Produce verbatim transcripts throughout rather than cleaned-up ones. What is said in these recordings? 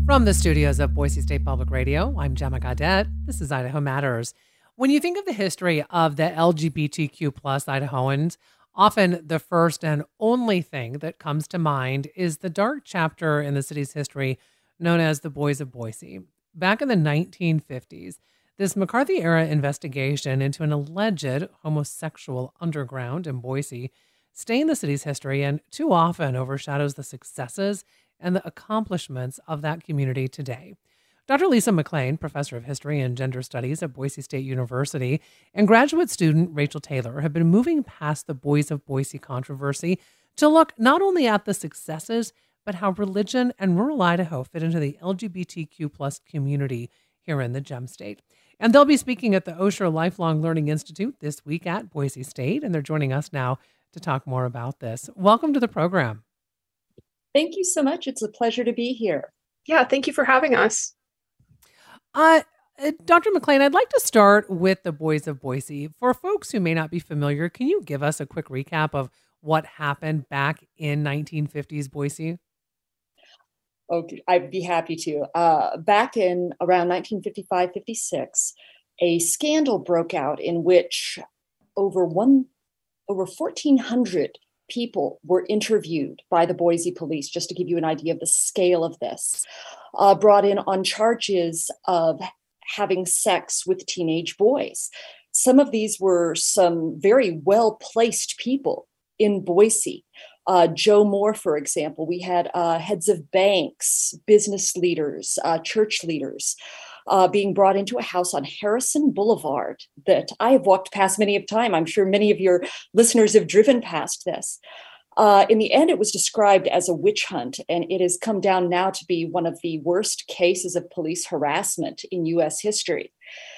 From the studios of Boise State Public Radio, I'm Gemma Gaudette. This is Idaho Matters. When you think of the history of the L G B T Q plus Idahoans, often the first and only thing that comes to mind is the dark chapter in the city's history known as the Boys of Boise. Back in the nineteen fifties, this McCarthy-era investigation into an alleged homosexual underground in Boise stained the city's history and too often overshadows the successes and the accomplishments of that community today. Doctor Lisa McLean, professor of history and gender studies at Boise State University, and graduate student Rachel Taylor have been moving past the Boys of Boise controversy to look not only at the successes, but how religion and rural Idaho fit into the L G B T Q plus community here in the Gem State. And they'll be speaking at the Osher Lifelong Learning Institute this week at Boise State, and they're joining us now to talk more about this. Welcome to the program. Thank you so much. It's a pleasure to be here. Yeah, thank you for having us. Uh, Doctor McLean, I'd like to start with the Boys of Boise. For folks who may not be familiar, can you give us a quick recap of what happened back in nineteen fifties Boise? Okay, I'd be happy to. Uh, back in around nineteen fifty-five fifty-six, a scandal broke out in which over one over fourteen hundred people were interviewed by the Boise police, just to give you an idea of the scale of this, uh, brought in on charges of having sex with teenage boys. Some of these were some very well-placed people in Boise. Uh, Joe Moore, for example, we had uh, heads of banks, business leaders, uh, church leaders, Uh, being brought into a house on Harrison Boulevard that I have walked past many a time. I'm sure many of your listeners have driven past this. Uh, in the end, it was described as a witch hunt, and it has come down now to be one of the worst cases of police harassment in U S history.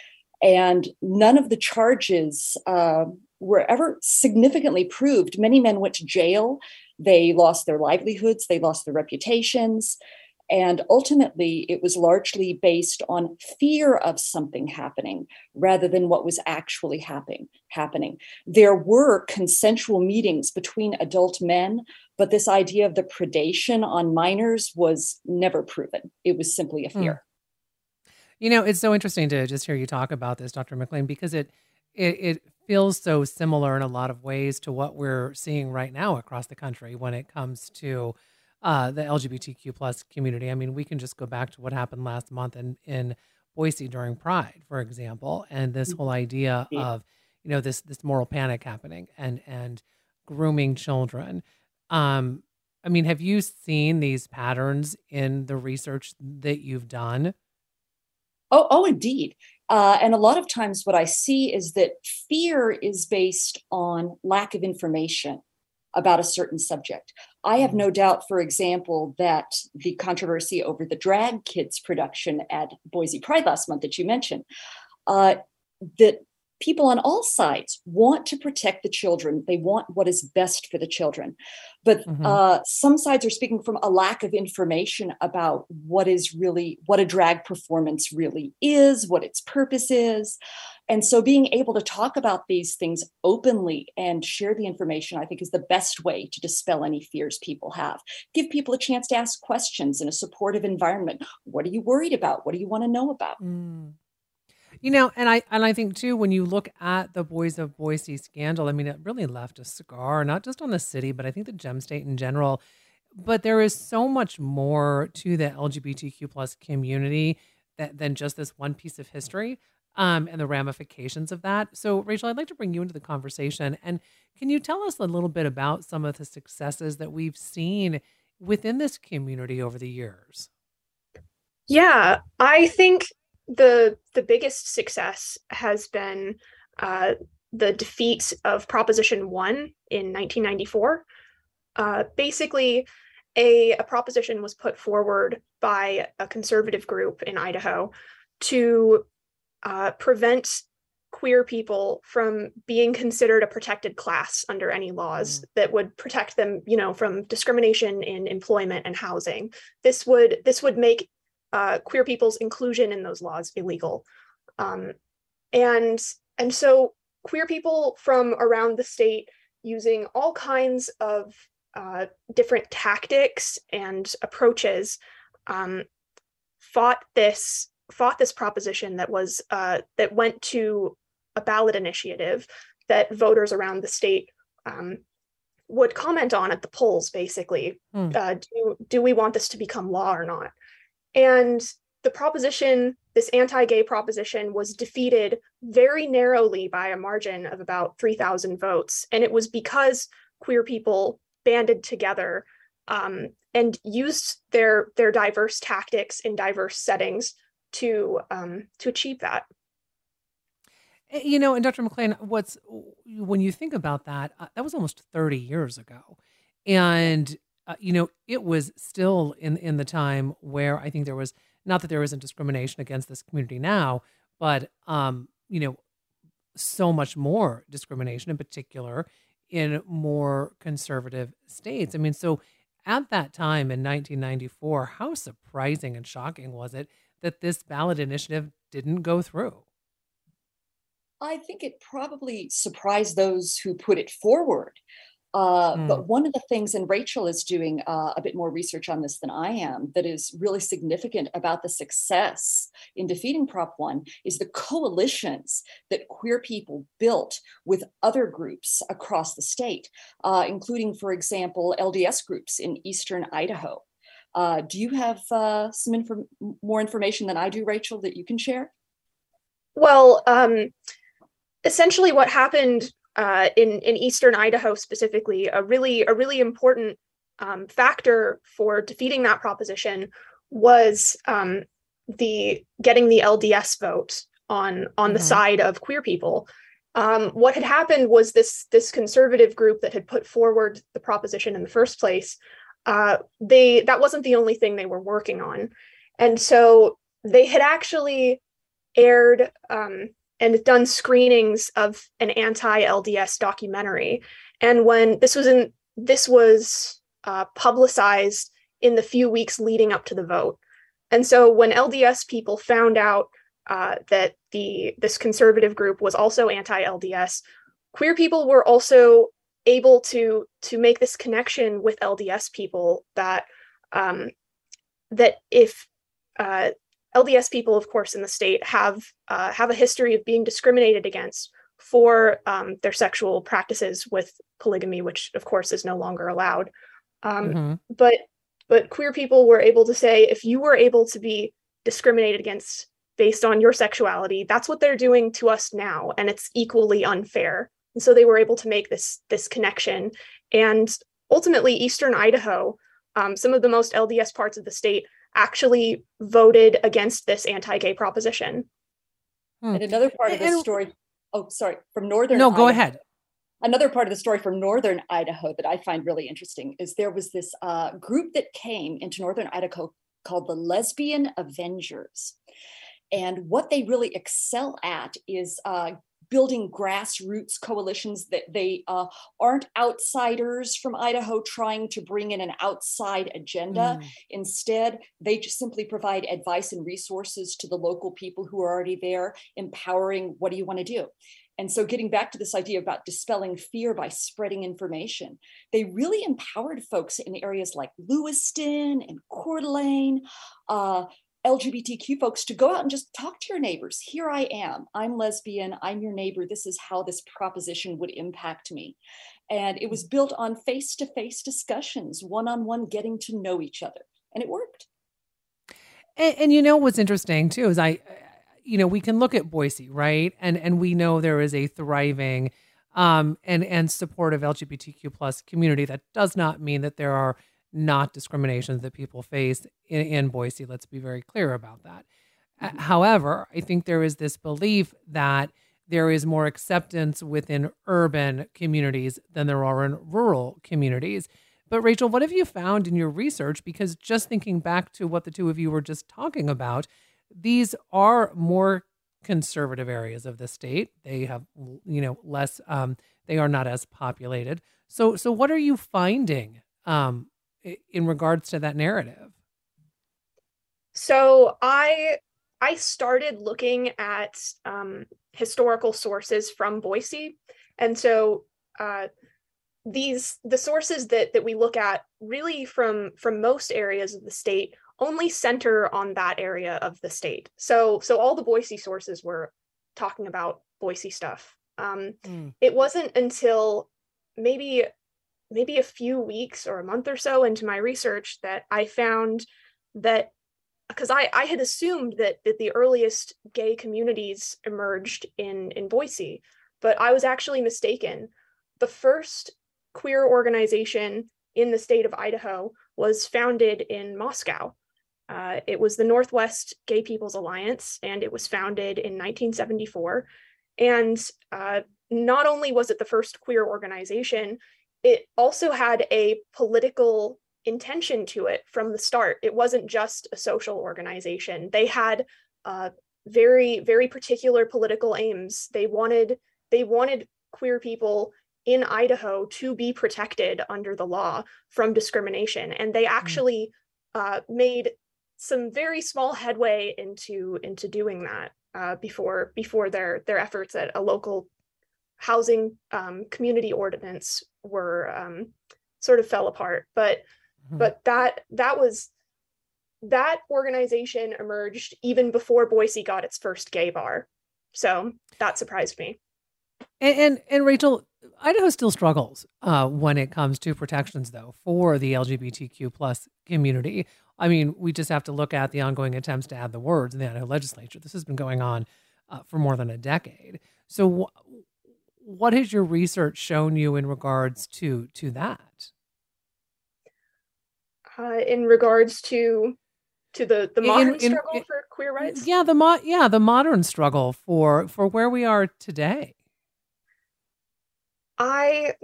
And none of the charges uh, were ever significantly proved. Many men went to jail. They lost their livelihoods. They lost their reputations. And ultimately, it was largely based on fear of something happening rather than what was actually happen- happening. There were consensual meetings between adult men, but this idea of the predation on minors was never proven. It was simply a fear. Mm. You know, it's so interesting to just hear you talk about this, Doctor McLean, because it, it it feels so similar in a lot of ways to what we're seeing right now across the country when it comes to Uh, the L G B T Q plus community. I mean, we can just go back to what happened last month in, in Boise during Pride, for example, and this whole idea of, you know, this this moral panic happening and and grooming children. Um, I mean, have you seen these patterns in the research that you've done? Oh, oh, indeed. Uh, and a lot of times what I see is that fear is based on lack of information about a certain subject. I have no doubt, for example, that the controversy over the Drag Kids production at Boise Pride last month that you mentioned, uh, that people on all sides want to protect the children. They want what is best for the children. But mm-hmm. uh, some sides are speaking from a lack of information about what is really, what a drag performance really is, what its purpose is. And so being able to talk about these things openly and share the information, I think, is the best way to dispel any fears people have. Give people a chance to ask questions in a supportive environment. What are you worried about? What do you want to know about? Mm. You know, and I and I think, too, when you look at the Boys of Boise scandal, I mean, it really left a scar, not just on the city, but I think the Gem State in general. But there is so much more to the L G B T Q plus community that, than just this one piece of history. Um, and the ramifications of that. So, Rachel, I'd like to bring you into the conversation. And can you tell us a little bit about some of the successes that we've seen within this community over the years? Yeah, I think the the biggest success has been uh, the defeat of Proposition one in nineteen ninety-four. Uh, basically, a, a proposition was put forward by a conservative group in Idaho to Uh, prevent queer people from being considered a protected class under any laws mm. that would protect them, you know, from discrimination in employment and housing. This would this would make uh, queer people's inclusion in those laws illegal, um, and and so queer people from around the state, using all kinds of uh, different tactics and approaches, um, fought this fought this proposition that was uh, that went to a ballot initiative that voters around the state um, would comment on at the polls, basically. Mm. Uh, do, do we want this to become law or not? And the proposition, this anti-gay proposition, was defeated very narrowly by a margin of about three thousand votes. And it was because queer people banded together um, and used their, their diverse tactics in diverse settings to um, to achieve that. You know, and Doctor McLean, what's when you think about that, uh, that was almost thirty years ago. And, uh, you know, it was still in, in the time where I think there was, not that there isn't discrimination against this community now, but, um, you know, so much more discrimination, in particular in more conservative states. I mean, so at that time in nineteen ninety-four, how surprising and shocking was it that this ballot initiative didn't go through? I think it probably surprised those who put it forward. Uh, mm. But one of the things, and Rachel is doing uh, a bit more research on this than I am, that is really significant about the success in defeating Prop one is the coalitions that queer people built with other groups across the state, uh, including, for example, L D S groups in eastern Idaho. Uh, do you have uh, some inf- more information than I do, Rachel, that you can share? Well, um, essentially what happened uh, in, in eastern Idaho specifically, a really, a really important um, factor for defeating that proposition was um, the getting the L D S vote on, on mm-hmm. the side of queer people. Um, what had happened was this, this conservative group that had put forward the proposition in the first place, uh, they that wasn't the only thing they were working on. And so they had actually aired um, and done screenings of an anti-L D S documentary. And when this was in, this was uh, publicized in the few weeks leading up to the vote. And so when L D S people found out uh, that the this conservative group was also anti-L D S, queer people were also able to to make this connection with L D S people that um, that if uh, L D S people, of course, in the state have uh, have a history of being discriminated against for um, their sexual practices with polygamy, which, of course, is no longer allowed. Um, mm-hmm. But but queer people were able to say, if you were able to be discriminated against based on your sexuality, that's what they're doing to us now, and it's equally unfair. And so they were able to make this this connection. And ultimately, Eastern Idaho, um, some of the most L D S parts of the state, actually voted against this anti-gay proposition. Hmm. And another part of the story, oh, sorry, from Northern No, go Idaho, ahead. Another part of the story from Northern Idaho that I find really interesting is there was this uh, group that came into Northern Idaho called the Lesbian Avengers. And what they really excel at is uh, building grassroots coalitions that they uh, aren't outsiders from Idaho trying to bring in an outside agenda. Mm. Instead, they just simply provide advice and resources to the local people who are already there, empowering what do you want to do? And so getting back to this idea about dispelling fear by spreading information, they really empowered folks in areas like Lewiston and Coeur d'Alene, uh, L G B T Q folks to go out and just talk to your neighbors. Here I am. I'm lesbian. I'm your neighbor. This is how this proposition would impact me. And it was built on face-to-face discussions, one-on-one getting to know each other. And it worked. And, and you know what's interesting too is I, you know, we can look at Boise, right? And and we know there is a thriving um, and, and supportive L G B T Q plus community. That does not mean that there are not discriminations that people face in, in Boise. Let's be very clear about that. Mm-hmm. Uh, however, I think there is this belief that there is more acceptance within urban communities than there are in rural communities. But Rachel, what have you found in your research? Because just thinking back to what the two of you were just talking about, these are more conservative areas of the state. They have, you know, less, um, they are not as populated. So, so what are you finding um, in regards to that narrative? So I I started looking at um, historical sources from Boise, and so uh, these the sources that that we look at really from from most areas of the state only center on that area of the state. So so all the Boise sources were talking about Boise stuff. Um, mm. It wasn't until maybe maybe a few weeks or a month or so into my research that I found that, because I, I had assumed that, that the earliest gay communities emerged in, in Boise, but I was actually mistaken. The first queer organization in the state of Idaho was founded in Moscow. Uh, it was the Northwest Gay People's Alliance, and it was founded in nineteen seventy-four. And uh, not only was it the first queer organization, it also had a political intention to it from the start. It wasn't just a social organization. They had uh, very, very particular political aims. They wanted, they wanted queer people in Idaho to be protected under the law from discrimination. And they actually uh, made some very small headway into, into doing that uh, before, before their, their efforts at a local housing um, community ordinance were um, sort of fell apart. But mm-hmm. but that that was that organization emerged even before Boise got its first gay bar. So that surprised me. And and, and Rachel, Idaho still struggles uh, when it comes to protections, though, for the L G B T Q plus community. I mean, we just have to look at the ongoing attempts to add the words in the Idaho legislature. This has been going on uh, for more than a decade. So wh- what has your research shown you in regards to to that? Uh, in regards to to the the modern in, in, struggle in, for queer rights? Yeah, the mo- yeah, the modern struggle for for where we are today. I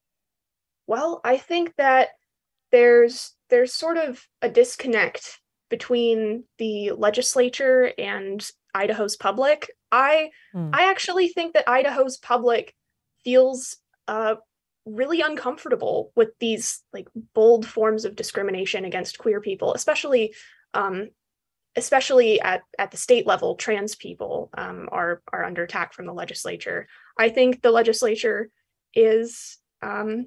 well, I think that there's there's sort of a disconnect between the legislature and Idaho's public. I hmm. I actually think that Idaho's public feels uh, really uncomfortable with these like bold forms of discrimination against queer people, especially um, especially at, at the state level. Trans people um, are are under attack from the legislature. I think the legislature is um,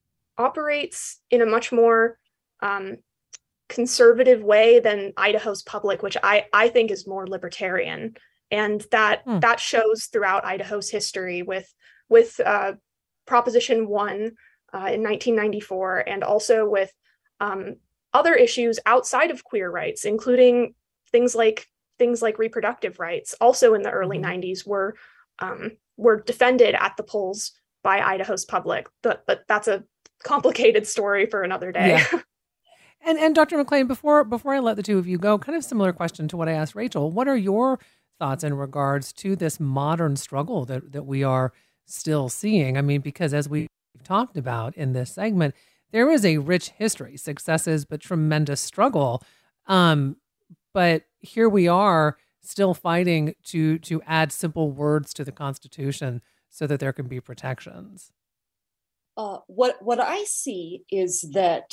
operates in a much more um, conservative way than Idaho's public, which I I think is more libertarian. And that hmm. that shows throughout Idaho's history with with uh, Proposition One uh, in nineteen ninety-four, and also with um, other issues outside of queer rights, including things like things like reproductive rights. Also in the early mm-hmm. nineties, were um, were defended at the polls by Idaho's public. But but that's a complicated story for another day. Yeah. And and Doctor McLean, before before I let the two of you go, kind of similar question to what I asked Rachel. What are your thoughts in regards to this modern struggle that, that we are still seeing? I mean, because as we've talked about in this segment, there is a rich history, successes, but tremendous struggle. Um, but here we are still fighting to to add simple words to the Constitution so that there can be protections. Uh, what what I see is that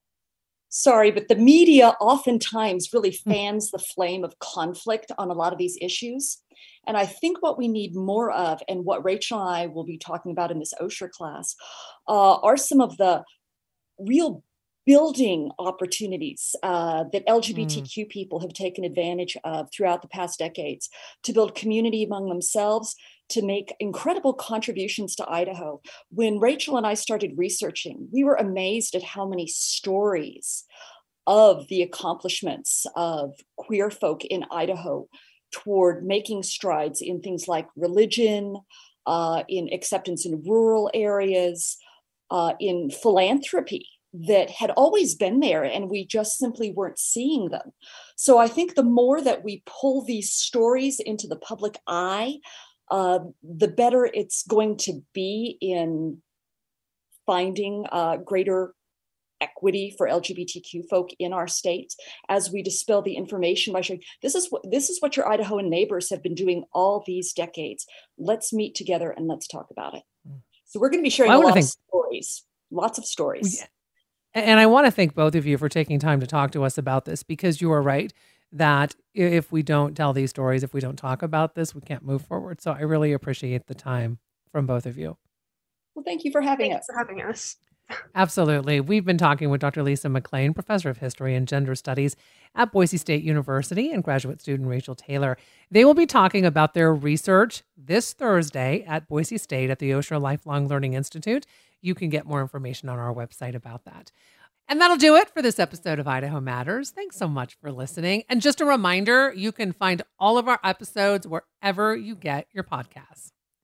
Sorry, but the media oftentimes really fans the flame of conflict on a lot of these issues. And I think what we need more of, and what Rachel and I will be talking about in this Osher class, uh, are some of the real building opportunities uh, that L G B T Q mm. people have taken advantage of throughout the past decades to build community among themselves, to make incredible contributions to Idaho. When Rachel and I started researching, we were amazed at how many stories of the accomplishments of queer folk in Idaho toward making strides in things like religion, uh, in acceptance in rural areas, uh, in philanthropy that had always been there, and we just simply weren't seeing them. So I think the more that we pull these stories into the public eye, Uh, the better it's going to be in finding uh, greater equity for L G B T Q folk in our state, as we dispel the information by showing this is what this is what your Idahoan neighbors have been doing all these decades. Let's meet together and let's talk about it. So we're going to be sharing well, a lot think, of stories, lots of stories. And I want to thank both of you for taking time to talk to us about this, because you are right that if we don't tell these stories, if we don't talk about this, we can't move forward. So I really appreciate the time from both of you. Well, thank you for having Thanks us. for having us. Absolutely. We've been talking with Doctor Lisa McLean, Professor of History and Gender Studies at Boise State University, and graduate student Rachel Taylor. They will be talking about their research this Thursday at Boise State at the Osher Lifelong Learning Institute. You can get more information on our website about that. And that'll do it for this episode of Idaho Matters. Thanks so much for listening. And just a reminder, you can find all of our episodes wherever you get your podcasts.